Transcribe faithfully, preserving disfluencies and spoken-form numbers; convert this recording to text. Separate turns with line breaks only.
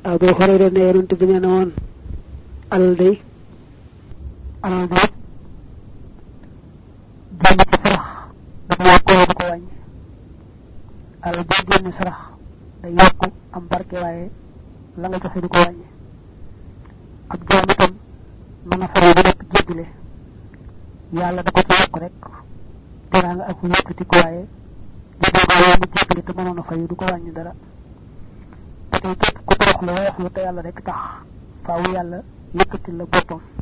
Abu Hurayra ne yonent bi nee na woon alal day alal day jënd ci sarax dafa yokk du ko wàññi alal day génn sarax day yokk am barke waaye la nga joxe du ko wàññi ab jaam itam mën a faru bu nekk jéggale yàlla da ko ci yokk rek dara nga ak yëkkati ko waaye li do gaay mu jéggale te mënoon a fayu du ko wàññi dara te képp ku torox la wax lu te yàlla rek tax faaw yàlla yëkkati la boppam